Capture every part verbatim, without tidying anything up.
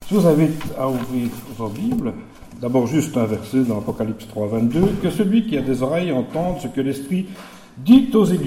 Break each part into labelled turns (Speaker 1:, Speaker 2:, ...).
Speaker 1: Je vous invite à ouvrir vos Bibles, d'abord juste un verset dans Apocalypse trois, vingt-deux, « Que celui qui a des oreilles entende ce que l'Esprit dit aux églises ».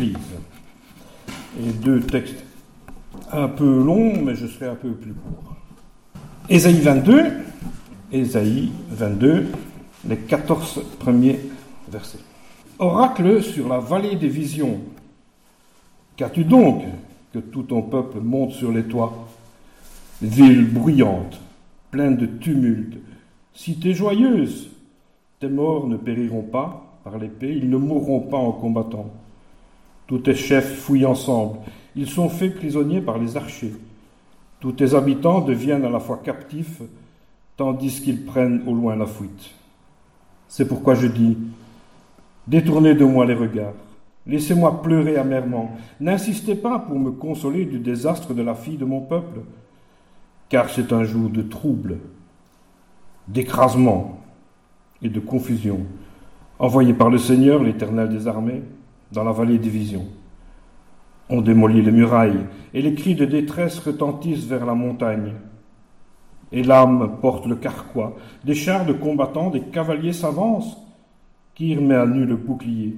Speaker 1: Et deux textes un peu longs, mais je serai un peu plus court. Ésaïe vingt-deux, Ésaïe vingt-deux, les quatorze premiers versets. Oracle sur la vallée des visions. Qu'as-tu donc que tout ton peuple monte sur les toits? Ville bruyante, pleine de tumulte, cité joyeuse. Tes morts ne périront pas par l'épée, ils ne mourront pas en combattant. Tous tes chefs fouillent ensemble, ils sont faits prisonniers par les archers. Tous tes habitants deviennent à la fois captifs, tandis qu'ils prennent au loin la fuite. C'est pourquoi je dis, détournez de moi les regards, laissez-moi pleurer amèrement, n'insistez pas pour me consoler du désastre de la fille de mon peuple, car c'est un jour de trouble, d'écrasement et de confusion, envoyé par le Seigneur, l'Éternel des armées, dans la vallée des visions. On démolit les murailles, et les cris de détresse retentissent vers la montagne. Et l'âme porte le carquois, des chars de combattants, des cavaliers s'avancent, qui met à nu le bouclier.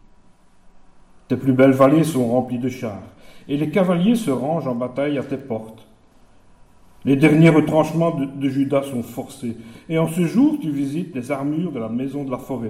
Speaker 1: Tes plus belles vallées sont remplies de chars, et les cavaliers se rangent en bataille à tes portes. Les derniers retranchements de, de Juda sont forcés, et en ce jour tu visites les armures de la maison de la forêt.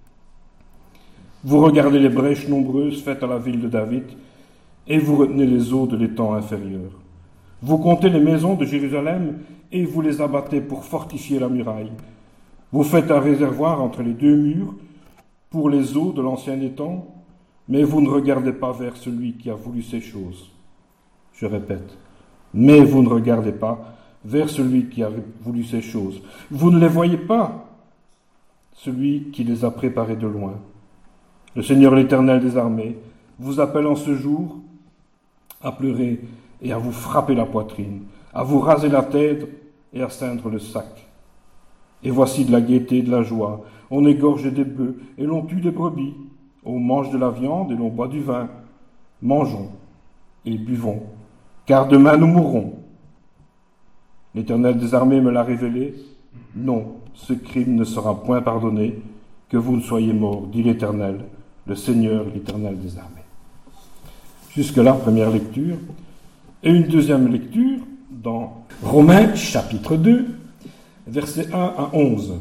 Speaker 1: Vous regardez les brèches nombreuses faites à la ville de David, et vous retenez les eaux de l'étang inférieur. Vous comptez les maisons de Jérusalem, et vous les abattez pour fortifier la muraille. Vous faites un réservoir entre les deux murs pour les eaux de l'ancien étang, mais vous ne regardez pas vers celui qui a voulu ces choses. Je répète, mais vous ne regardez pas vers celui qui a voulu ces choses. Vous ne les voyez pas, celui qui les a préparées de loin. Le Seigneur l'Éternel des armées vous appelle en ce jour à pleurer et à vous frapper la poitrine, à vous raser la tête et à ceindre le sac. Et voici de la gaieté, de la joie. On égorge des bœufs et l'on tue des brebis. On mange de la viande et l'on boit du vin. Mangeons et buvons, car demain nous mourrons. L'Éternel des armées me l'a révélé. Non, ce crime ne sera point pardonné, que vous ne soyez morts, dit l'Éternel, le Seigneur, l'Éternel des armées. Jusque-là, première lecture. Et une deuxième lecture dans Romains chapitre deux, versets un à onze.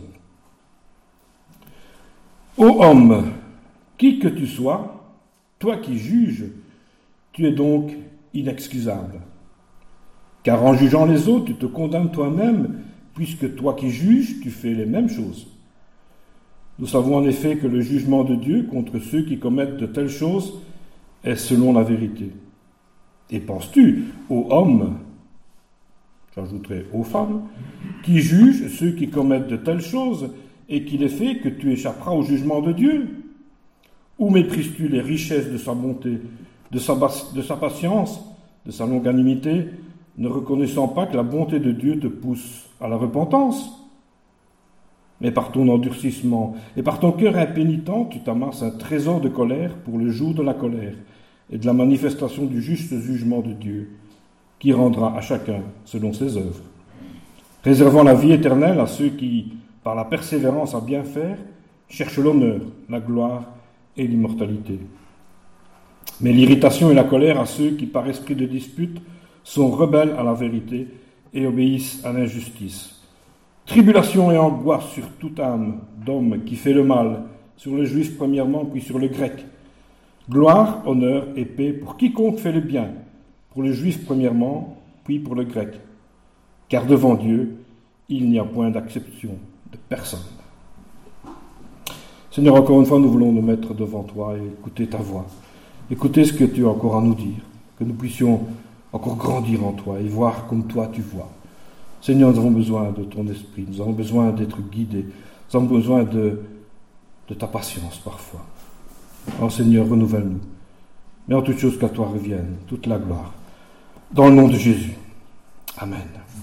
Speaker 1: Ô homme, qui que tu sois, toi qui juges, tu es donc inexcusable. Car en jugeant les autres, tu te condamnes toi-même, puisque toi qui juges, tu fais les mêmes choses. Nous savons en effet que le jugement de Dieu contre ceux qui commettent de telles choses est selon la vérité. Et penses-tu aux hommes, j'ajouterai aux femmes, qui jugent ceux qui commettent de telles choses et qui les fait que tu échapperas au jugement de Dieu? Ou méprises-tu les richesses de sa bonté, de sa, de sa patience, de sa longanimité, ne reconnaissant pas que la bonté de Dieu te pousse à la repentance? Mais par ton endurcissement et par ton cœur impénitent, tu t'amasses un trésor de colère pour le jour de la colère et de la manifestation du juste jugement de Dieu, qui rendra à chacun selon ses œuvres, réservant la vie éternelle à ceux qui, par la persévérance à bien faire, cherchent l'honneur, la gloire et l'immortalité. Mais l'irritation et la colère à ceux qui, par esprit de dispute, sont rebelles à la vérité et obéissent à l'injustice. Tribulation et angoisse sur toute âme d'homme qui fait le mal, sur le juif premièrement, puis sur le grec. Gloire, honneur et paix pour quiconque fait le bien, pour le juif premièrement, puis pour le grec. Car devant Dieu, il n'y a point d'acception de personne. Seigneur, encore une fois, nous voulons nous mettre devant toi et écouter ta voix. Écouter ce que tu as encore à nous dire, que nous puissions encore grandir en toi et voir comme toi tu vois. Seigneur, nous avons besoin de ton esprit, nous avons besoin d'être guidés, nous avons besoin de, de ta patience parfois. Oh Seigneur, renouvelle-nous. Mais en toute chose qu'à toi revienne toute la gloire. Dans le nom de Jésus. Amen.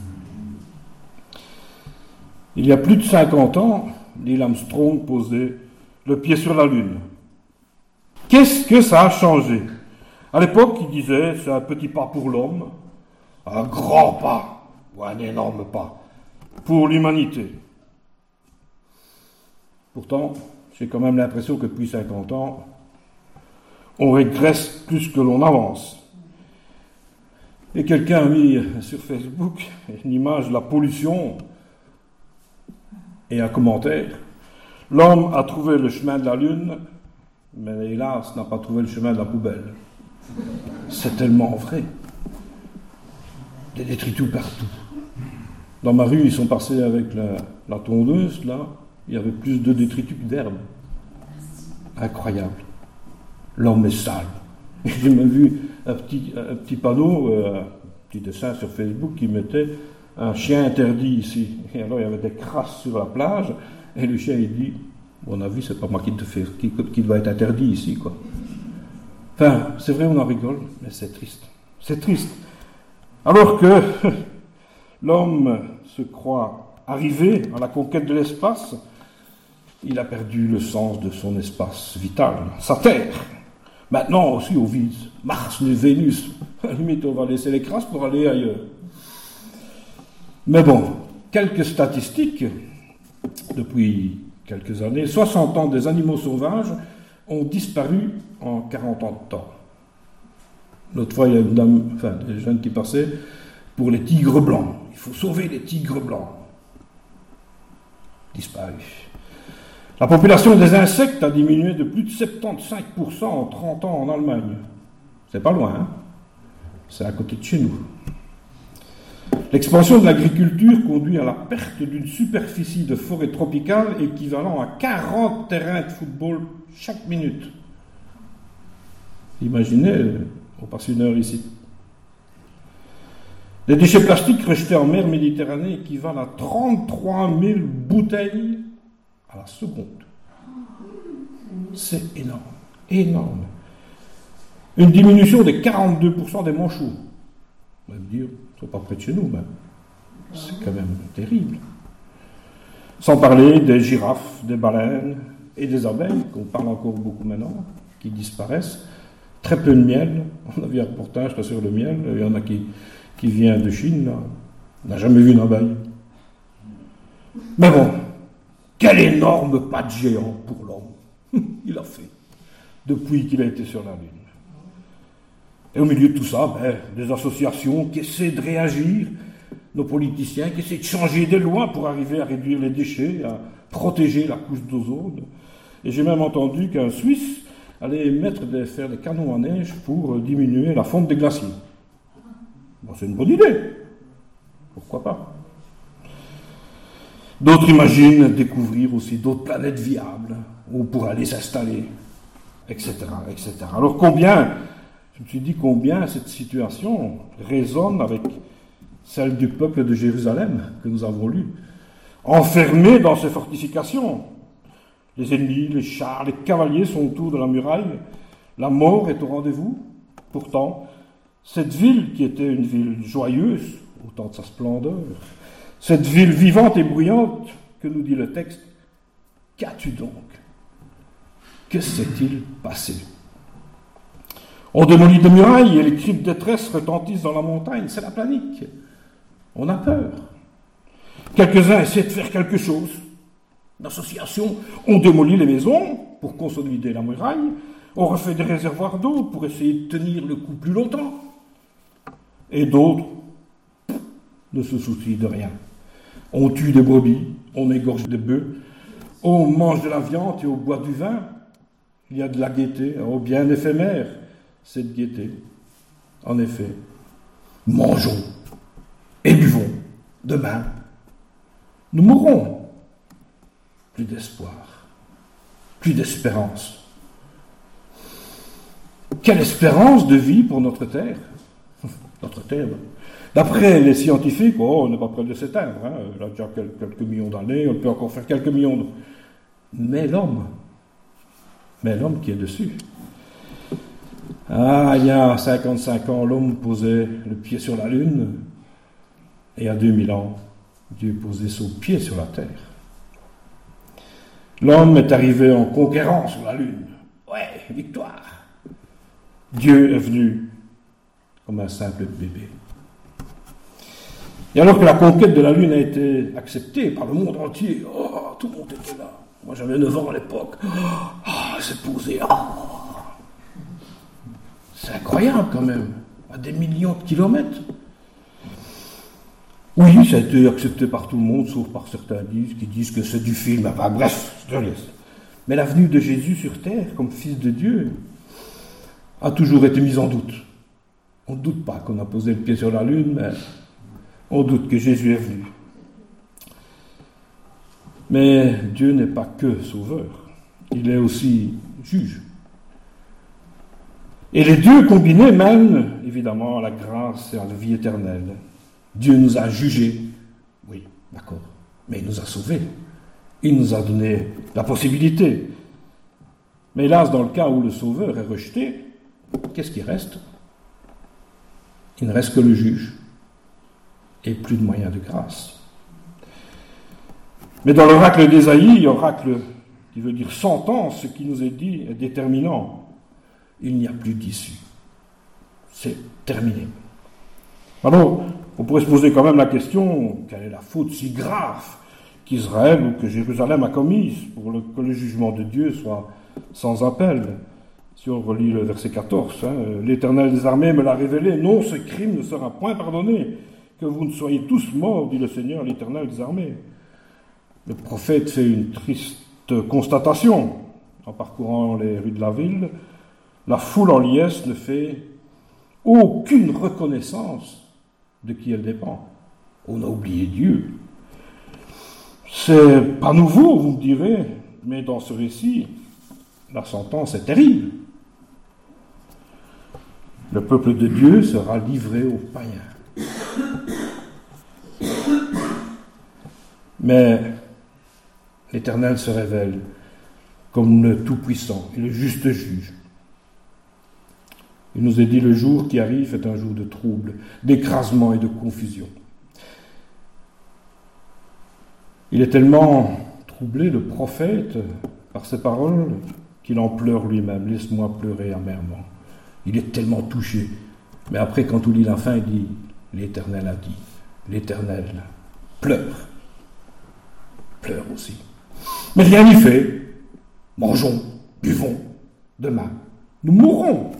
Speaker 1: Il y a plus de cinquante ans, Neil Armstrong posait le pied sur la Lune. Qu'est-ce que ça a changé? À l'époque, il disait, c'est un petit pas pour l'homme, un grand pas, ou un énorme pas pour l'humanité. Pourtant, j'ai quand même l'impression que depuis cinquante ans, on régresse plus que l'on avance. Et quelqu'un a mis sur Facebook une image de la pollution et un commentaire. L'homme a trouvé le chemin de la Lune, mais hélas, n'a pas trouvé le chemin de la poubelle. C'est tellement vrai. Des détritus partout. Dans ma rue, ils sont passés avec la, la tondeuse, là, il y avait plus de détritus que d'herbe. Incroyable. L'homme est sale. J'ai même vu un petit, un petit panneau, euh, un petit dessin sur Facebook qui mettait un chien interdit ici. Et alors il y avait des crasses sur la plage, et le chien il dit, à mon avis, c'est pas moi qui te fais, qui, qui doit être interdit ici, quoi. Enfin, c'est vrai, on en rigole, mais c'est triste. C'est triste. Alors que l'homme se croit arrivé à la conquête de l'espace, il a perdu le sens de son espace vital, sa Terre. Maintenant aussi, on vise Mars, Vénus. À la limite, on va laisser les crasses pour aller ailleurs. Mais bon, quelques statistiques. Depuis quelques années, soixante ans des animaux sauvages ont disparu en quarante ans de temps. L'autre fois, il y a une dame, enfin, des jeunes qui passaient pour les tigres blancs. Il faut sauver les tigres blancs. Disparus. La population des insectes a diminué de plus de soixante-quinze pour cent en trente ans en Allemagne. C'est pas loin, hein? C'est à côté de chez nous. L'expansion de l'agriculture conduit à la perte d'une superficie de forêt tropicale équivalent à quarante terrains de football chaque minute. Imaginez, on passe une heure ici. Les déchets plastiques rejetés en mer Méditerranée équivalent à trente-trois mille bouteilles à la seconde. C'est énorme, énorme. Une diminution de quarante-deux pour cent des manchots. On va me dire, ils ne sont pas près de chez nous, mais c'est quand même terrible. Sans parler des girafes, des baleines et des abeilles, qu'on parle encore beaucoup maintenant, qui disparaissent. Très peu de miel. On a vu un reportage là, sur le miel. Il y en a qui, qui vient de Chine. Là. On n'a jamais vu une abeille. Mais bon, quel énorme pas de géant pour l'homme. Il a fait, depuis qu'il a été sur la Lune. Et au milieu de tout ça, ben, des associations qui essaient de réagir, nos politiciens qui essaient de changer des lois pour arriver à réduire les déchets, à protéger la couche d'ozone. Et j'ai même entendu qu'un Suisse allait mettre des, faire des canons à neige pour diminuer la fonte des glaciers. Bon, c'est une bonne idée. Pourquoi pas? D'autres imaginent découvrir aussi d'autres planètes viables où on pourra aller s'installer, et cetera, et cetera. Alors combien, je me suis dit combien cette situation résonne avec celle du peuple de Jérusalem que nous avons lu, enfermé dans ses fortifications. Les ennemis, les chars, les cavaliers sont autour de la muraille. La mort est au rendez-vous. Pourtant, cette ville qui était une ville joyeuse, au temps de sa splendeur, cette ville vivante et bruyante, que nous dit le texte, qu'as-tu donc? Que s'est-il passé? On démolit des murailles et les cris de détresse retentissent dans la montagne. C'est la panique. On a peur. Quelques-uns essaient de faire quelque chose. L'association, on démolit les maisons pour consolider la muraille, on refait des réservoirs d'eau pour essayer de tenir le coup plus longtemps. Et d'autres ne se soucient de rien. On tue des brebis, on égorge des bœufs, on mange de la viande et on boit du vin. Il y a de la gaieté, oh, bien éphémère, cette gaieté. En effet, mangeons et buvons. Demain, nous mourrons. Plus d'espoir, plus d'espérance. Quelle espérance de vie pour notre Terre? Notre Terre, d'après les scientifiques, oh, on n'est pas près de s'éteindre. Hein. Il a déjà quelques millions d'années, on peut encore faire quelques millions de... Mais l'homme, mais l'homme qui est dessus. Ah, il y a cinquante-cinq ans, l'homme posait le pied sur la Lune, et il y a deux mille ans, Dieu posait son pied sur la Terre. L'homme est arrivé en conquérant sur la Lune. Ouais, victoire. Dieu est venu comme un simple bébé. Et alors que la conquête de la Lune a été acceptée par le monde entier, oh, tout le monde était là. Moi j'avais neuf ans à l'époque. Oh, c'est posé. Oh. C'est incroyable quand même, à des millions de kilomètres. Oui, ça a été accepté par tout le monde, sauf par certains disent, qui disent que c'est du film. Enfin bref, je te laisse. Mais la venue de Jésus sur terre, comme fils de Dieu, a toujours été mise en doute. On ne doute pas qu'on a posé le pied sur la Lune, mais on doute que Jésus est venu. Mais Dieu n'est pas que sauveur, il est aussi juge. Et les deux combinés mènent évidemment à la grâce et à la vie éternelle. Dieu nous a jugés, oui, d'accord, mais il nous a sauvés. Il nous a donné la possibilité. Mais hélas, dans le cas où le sauveur est rejeté, qu'est-ce qui reste? Il ne reste que le juge et plus de moyens de grâce. Mais dans l'oracle d'Ésaïe, oracle qui veut dire sentence, ce qui nous est dit est déterminant. Il n'y a plus d'issue. C'est terminé. Alors, on pourrait se poser quand même la question, quelle est la faute si grave qu'Israël ou que Jérusalem a commise pour le, que le jugement de Dieu soit sans appel? Si on relit le verset quatorze, hein, « L'Éternel des armées me l'a révélé, non, ce crime ne sera point pardonné, que vous ne soyez tous morts, dit le Seigneur, l'Éternel des armées. » Le prophète fait une triste constatation en parcourant les rues de la ville. La foule en liesse ne fait aucune reconnaissance de qui elle dépend. On a oublié Dieu. C'est pas nouveau, vous me direz, mais dans ce récit, la sentence est terrible. Le peuple de Dieu sera livré aux païens. Mais l'Éternel se révèle comme le Tout-Puissant et le juste juge. Il nous est dit, le jour qui arrive est un jour de trouble, d'écrasement et de confusion. Il est tellement troublé, le prophète, par ces paroles, qu'il en pleure lui-même. « Laisse-moi pleurer amèrement. » Il est tellement touché. Mais après, quand on lit la fin, il dit « L'Éternel a dit. » L'Éternel pleure. Pleure aussi. Mais rien n'y fait. Mangeons, buvons. Demain, nous mourrons.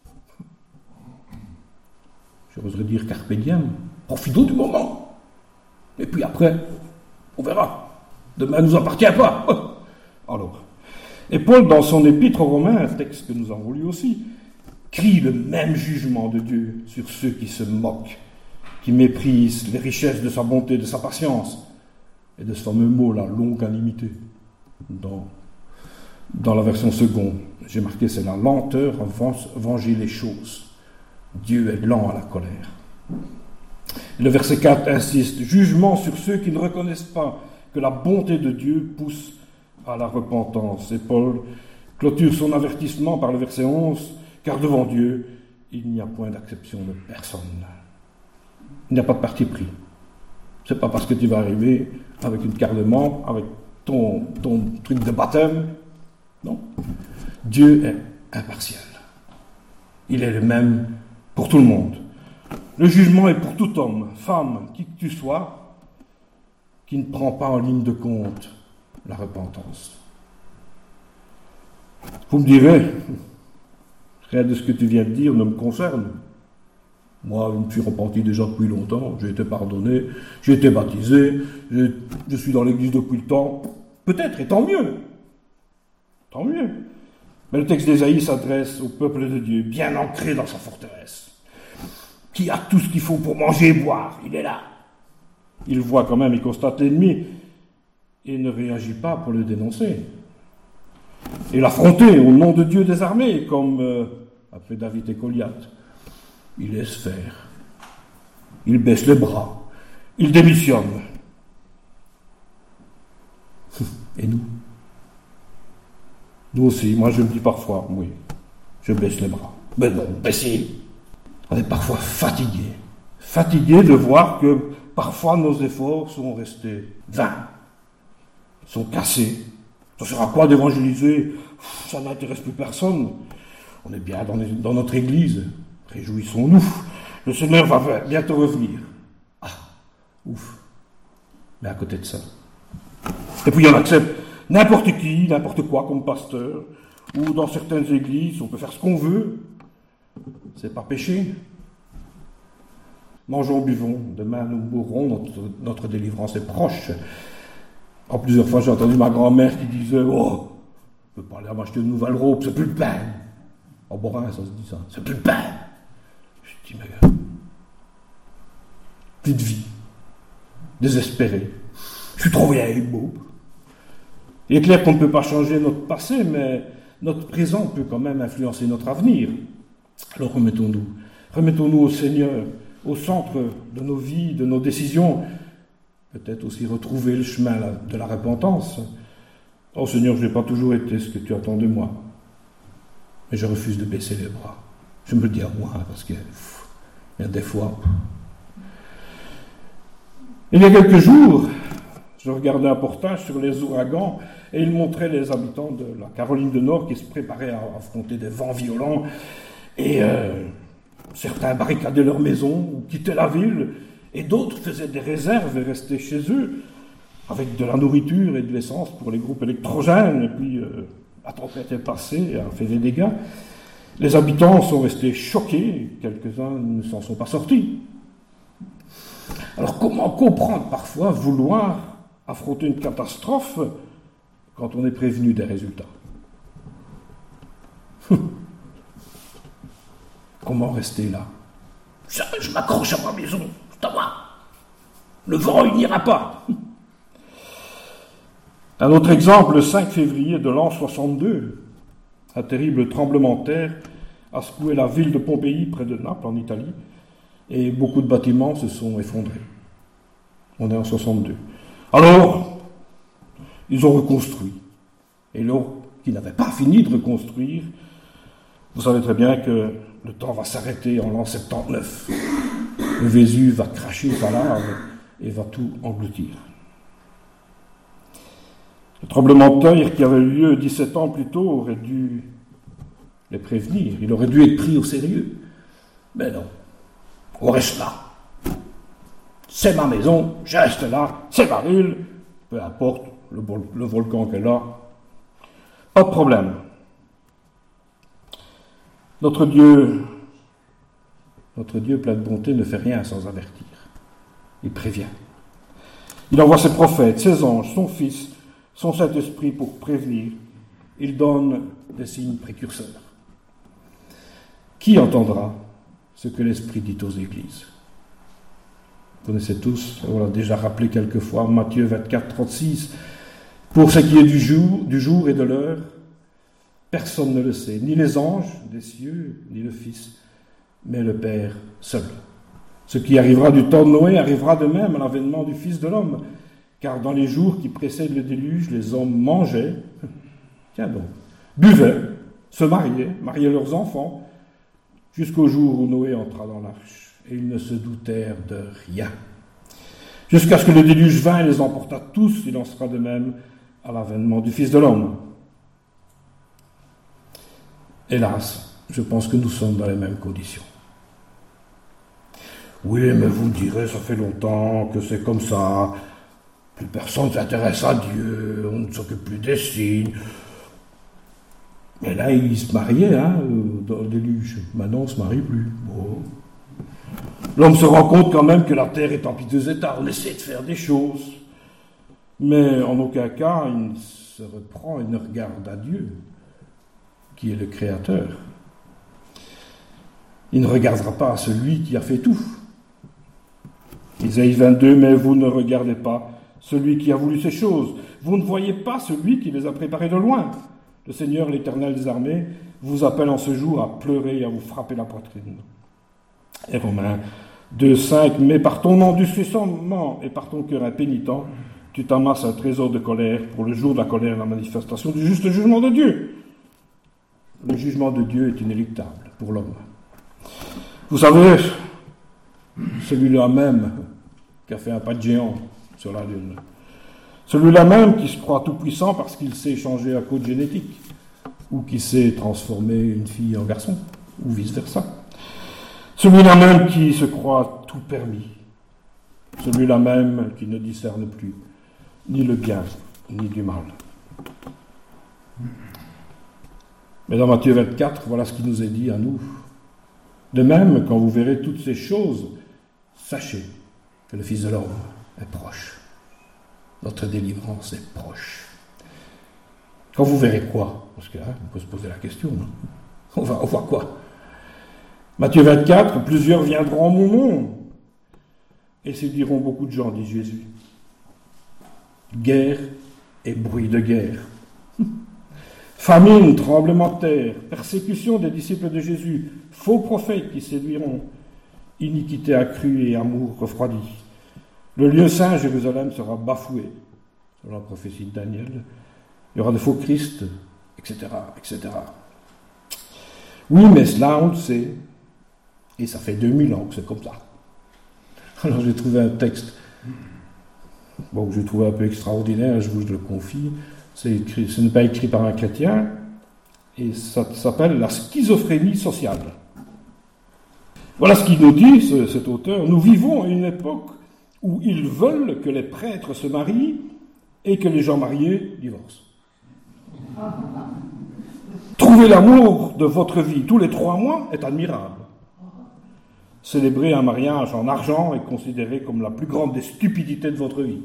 Speaker 1: J'oserais dire carpe diem. Profitons du moment. Et puis après, on verra. Demain ne nous appartient pas. Alors, et Paul, dans son épître aux Romains, un texte que nous avons lu aussi, crie le même jugement de Dieu sur ceux qui se moquent, qui méprisent les richesses de sa bonté, de sa patience, et de ce fameux mot, la longanimité. Dans, dans la version seconde, j'ai marqué, c'est la lenteur à venger les choses. Dieu est lent à la colère. Et le verset quatre insiste, jugement sur ceux qui ne reconnaissent pas que la bonté de Dieu pousse à la repentance. Et Paul clôture son avertissement par le verset onze, car devant Dieu, il n'y a point d'acception de personne. Il n'y a pas de parti pris. C'est pas parce que tu vas arriver avec une carte de membre, avec ton, ton truc de baptême. Non. Dieu est impartial. Il est le même pour tout le monde. Le jugement est pour tout homme, femme, qui que tu sois, qui ne prend pas en ligne de compte la repentance. Vous me direz, rien de ce que tu viens de dire ne me concerne. Moi, je me suis repenti déjà depuis longtemps, j'ai été pardonné, j'ai été baptisé, je, je suis dans l'église depuis le temps. Peut-être, et tant mieux. Tant mieux. Mais le texte d'Ésaïe s'adresse au peuple de Dieu, bien ancré dans sa forteresse, qui a tout ce qu'il faut pour manger et boire. Il est là. Il voit quand même, il constate l'ennemi, et ne réagit pas pour le dénoncer. Et l'affronter au nom de Dieu des armées, comme euh, après David et Goliath. Il laisse faire. Il baisse les bras. Il démissionne. Et nous? Nous aussi, moi je me dis parfois, oui, je baisse les bras. Mais non, baissez. On est parfois fatigué. Fatigué de voir que parfois nos efforts sont restés vains, sont cassés. Ça sert à quoi d'évangéliser? Ça n'intéresse plus personne. On est bien dans, les, dans notre église. Réjouissons-nous. Le Seigneur va bientôt revenir. Ah, Ouf. Mais à côté de ça. Et puis on accepte n'importe qui, n'importe quoi comme pasteur, ou dans certaines églises, on peut faire ce qu'on veut. C'est pas péché. Mangeons, buvons, demain nous mourrons, notre, notre délivrance est proche. En plusieurs fois, j'ai entendu ma grand-mère qui disait « Oh, je peux pas aller m'acheter une nouvelle robe, c'est plus le pain. » En Borin, ça se dit ça, c'est plus le pain. Je dis « Mais, plus de vie, désespéré. Je suis trop vieille, beau. » Il est clair qu'on ne peut pas changer notre passé, mais notre présent peut quand même influencer notre avenir. Alors remettons-nous, remettons-nous au Seigneur, au centre de nos vies, de nos décisions, peut-être aussi retrouver le chemin de la repentance. Oh Seigneur, je n'ai pas toujours été ce que tu attends de moi, mais je refuse de baisser les bras. Je me le dis à moi, parce que pff, il y a des fois... Il y a quelques jours, je regardais un reportage sur les ouragans et il montrait les habitants de la Caroline du Nord qui se préparaient à affronter des vents violents et euh, certains barricadaient leur maison ou quittaient la ville et d'autres faisaient des réserves et restaient chez eux avec de la nourriture et de l'essence pour les groupes électrogènes. Et puis euh, la tempête est passée et a fait des dégâts. Les habitants sont restés choqués, quelques-uns ne s'en sont pas sortis. Alors comment comprendre parfois vouloir affronter une catastrophe quand on est prévenu des résultats? Comment rester là? Je, je m'accroche à ma maison, c'est à moi. Le vent, il n'ira pas. Un autre exemple, le cinq février de l'an soixante-deux, un terrible tremblement de terre a secoué la ville de Pompéi, près de Naples, en Italie, et beaucoup de bâtiments se sont effondrés. On est en soixante-deux. Alors, ils ont reconstruit. Et là, qu'ils n'avaient pas fini de reconstruire, vous savez très bien que le temps va s'arrêter en l'an soixante-dix-neuf. Le Vésuve va cracher sa lave et va tout engloutir. Le tremblement de terre qui avait eu lieu dix-sept ans plus tôt aurait dû les prévenir. Il aurait dû être pris au sérieux. Mais non. On reste là. C'est ma maison, je reste là, c'est ma ville, peu importe le, vol- le volcan qu'elle a, pas de problème. Notre Dieu, notre Dieu plein de bonté ne fait rien sans avertir. Il prévient. Il envoie ses prophètes, ses anges, son Fils, son Saint-Esprit pour prévenir. Il donne des signes précurseurs. Qui entendra ce que l'Esprit dit aux églises? Vous connaissez tous, on l'a déjà rappelé quelques fois, Matthieu vingt-quatre, trente-six. Pour ce qui est du jour, du jour et de l'heure, personne ne le sait, ni les anges des cieux, ni le Fils, mais le Père seul. Ce qui arrivera du temps de Noé arrivera de même à l'avènement du Fils de l'homme, car dans les jours qui précèdent le déluge, les hommes mangeaient, tiens donc, buvaient, se mariaient, mariaient leurs enfants, jusqu'au jour où Noé entra dans l'arche. Et ils ne se doutèrent de rien. Jusqu'à ce que le déluge vint et les emporta tous, il en sera de même à l'avènement du Fils de l'homme. Hélas, je pense que nous sommes dans les mêmes conditions. Oui, mais vous me direz, ça fait longtemps que c'est comme ça. Plus personne ne s'intéresse à Dieu, on ne s'occupe plus des signes. Mais là, ils se mariaient, hein, dans le déluge. Maintenant, on ne se marie plus. Bon. L'homme se rend compte quand même que la terre est en piteux état. On essaie de faire des choses. Mais en aucun cas, il ne se reprend et ne regarde à Dieu, qui est le Créateur. Il ne regardera pas à celui qui a fait tout. Isaïe vingt-deux, mais vous ne regardez pas celui qui a voulu ces choses. Vous ne voyez pas celui qui les a préparées de loin. Le Seigneur, l'Éternel des armées, vous appelle en ce jour à pleurer et à vous frapper la poitrine. Et Romains deux, cinq, mais par ton endurcissement et par ton cœur impénitent, tu t'amasses un trésor de colère pour le jour de la colère, la manifestation du juste jugement de Dieu. Le jugement de Dieu est inéluctable pour l'homme. Vous savez, celui-là même qui a fait un pas de géant sur la Lune, celui-là même qui se croit tout-puissant parce qu'il sait changer un code génétique, ou qui sait transformer une fille en garçon, ou vice-versa. Celui-là même qui se croit tout permis, celui-là même qui ne discerne plus ni le bien ni du mal. Mais dans Matthieu vingt-quatre, voilà ce qui nous est dit à nous. De même, quand vous verrez toutes ces choses, sachez que le Fils de l'homme est proche. Notre délivrance est proche. Quand vous verrez quoi? Parce qu'on hein, peut se poser la question. Hein. On va voir quoi? Matthieu vingt-quatre, plusieurs viendront en mon nom et séduiront beaucoup de gens, dit Jésus. Guerre et bruit de guerre. Famine, tremblement de terre, persécution des disciples de Jésus, faux prophètes qui séduiront, iniquité accrue et amour refroidi. Le lieu saint, Jérusalem, sera bafoué, selon la prophétie de Daniel. Il y aura de faux Christ, et cetera, et cetera. Oui, mais cela, on le sait, et ça fait deux mille ans que c'est comme ça. Alors j'ai trouvé un texte, bon, que j'ai trouvé un peu extraordinaire, je vous le confie. C'est écrit, ce n'est pas écrit par un chrétien, et ça s'appelle la schizophrénie sociale. Voilà ce qu'il nous dit, ce, cet auteur. Nous vivons à une époque où ils veulent que les prêtres se marient et que les gens mariés divorcent. Trouver l'amour de votre vie tous les trois mois est admirable. Célébrer un mariage en argent est considéré comme la plus grande des stupidités de votre vie.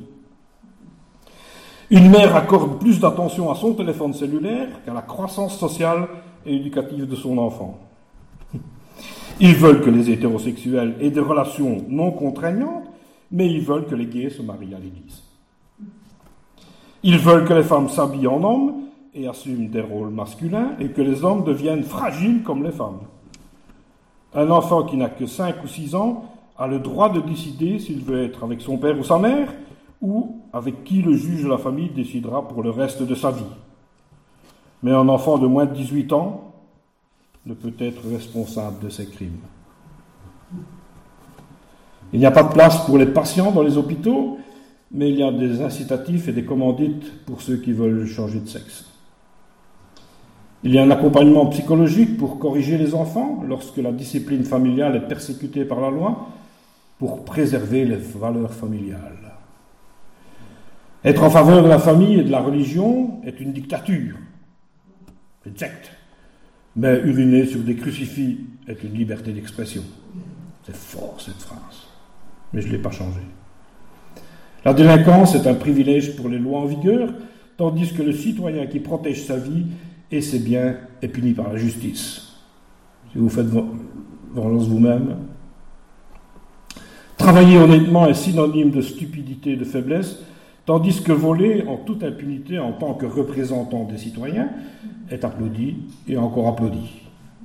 Speaker 1: Une mère accorde plus d'attention à son téléphone cellulaire qu'à la croissance sociale et éducative de son enfant. Ils veulent que les hétérosexuels aient des relations non contraignantes, mais ils veulent que les gays se marient à l'église. Ils veulent que les femmes s'habillent en hommes et assument des rôles masculins et que les hommes deviennent fragiles comme les femmes. Un enfant qui n'a que cinq ou six ans a le droit de décider s'il veut être avec son père ou sa mère ou avec qui le juge de la famille décidera pour le reste de sa vie. Mais un enfant de moins de dix-huit ans ne peut être responsable de ses crimes. Il n'y a pas de place pour les patients dans les hôpitaux, mais il y a des incitatifs et des commandites pour ceux qui veulent changer de sexe. Il y a un accompagnement psychologique pour corriger les enfants lorsque la discipline familiale est persécutée par la loi, pour préserver les valeurs familiales. Être en faveur de la famille et de la religion est une dictature, une secte. Mais uriner sur des crucifix est une liberté d'expression. C'est fort cette phrase, mais je ne l'ai pas changée. La délinquance est un privilège pour les lois en vigueur, tandis que le citoyen qui protège sa vie et ses biens est puni par la justice. Si vous faites vengeance vous-même. Travailler honnêtement est synonyme de stupidité et de faiblesse, tandis que voler en toute impunité en tant que représentant des citoyens est applaudi et encore applaudi.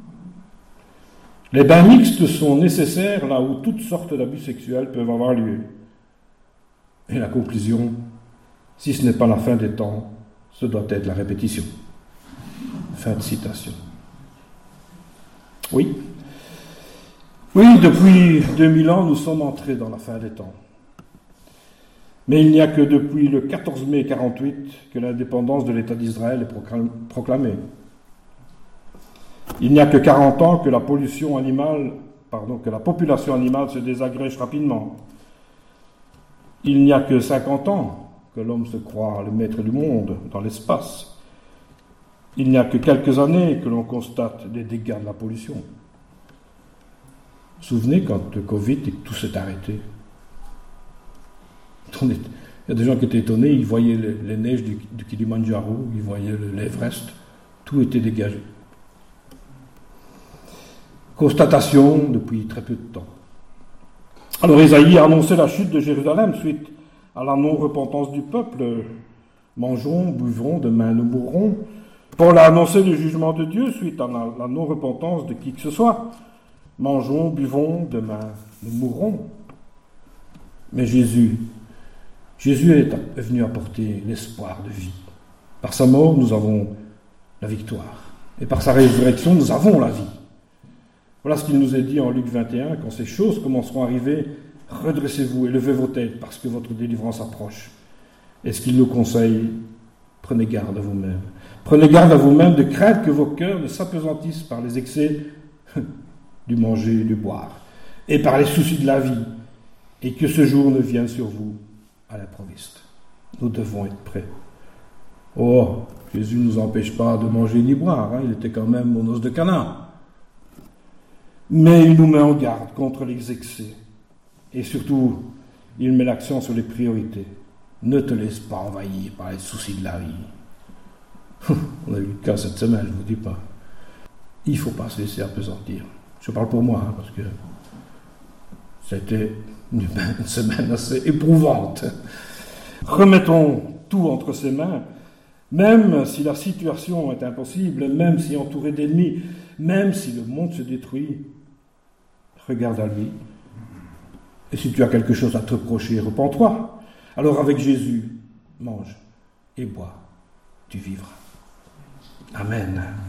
Speaker 1: Les bains mixtes sont nécessaires là où toutes sortes d'abus sexuels peuvent avoir lieu. Et la conclusion, si ce n'est pas la fin des temps, ce doit être la répétition. Fin de citation. Oui. Oui, depuis deux mille ans, nous sommes entrés dans la fin des temps. Mais il n'y a que depuis le quatorze mai quarante-huit que l'indépendance de l'État d'Israël est proclamée. Il n'y a que quarante ans que la pollution animale, pardon, que la population animale se désagrège rapidement. Il n'y a que cinquante ans que l'homme se croit le maître du monde dans l'espace. Il n'y a que quelques années que l'on constate des dégâts de la pollution. Vous vous souvenez quand le Covid et que tout s'est arrêté? Il y a des gens qui étaient étonnés, ils voyaient les, les neiges du, du Kilimandjaro, ils voyaient l'Everest, tout était dégagé. Constatation depuis très peu de temps. Alors Ésaïe a annoncé la chute de Jérusalem suite à la non-repentance du peuple. Mangeons, buvons, demain nous mourrons. Paul a annoncé le jugement de Dieu suite à la, la non-repentance de qui que ce soit. Mangeons, buvons, demain nous mourrons. Mais Jésus, Jésus est venu apporter l'espoir de vie. Par sa mort, nous avons la victoire. Et par sa résurrection, nous avons la vie. Voilà ce qu'il nous est dit en Luc vingt et un, quand ces choses commenceront à arriver, redressez-vous et levez vos têtes parce que votre délivrance approche. Et ce qu'il nous conseille, prenez garde à vous-même. Prenez garde à vous-même de craindre que vos cœurs ne s'apesantissent par les excès du manger et du boire, et par les soucis de la vie, et que ce jour ne vienne sur vous à l'improviste. Nous devons être prêts. Oh, Jésus ne nous empêche pas de manger ni boire, hein, il était quand même aux noces de Cana. Mais il nous met en garde contre les excès. Et surtout, il met l'accent sur les priorités. Ne te laisse pas envahir par les soucis de la vie. On a eu le cas cette semaine, je ne vous dis pas. Il ne faut pas se laisser appesantir. Je parle pour moi, hein, parce que c'était une semaine assez éprouvante. Remettons tout entre ses mains, même si la situation est impossible, même si entouré d'ennemis, même si le monde se détruit. Regarde à lui. Et si tu as quelque chose à te reprocher, repens-toi. Alors avec Jésus, mange et bois, tu vivras. Amen.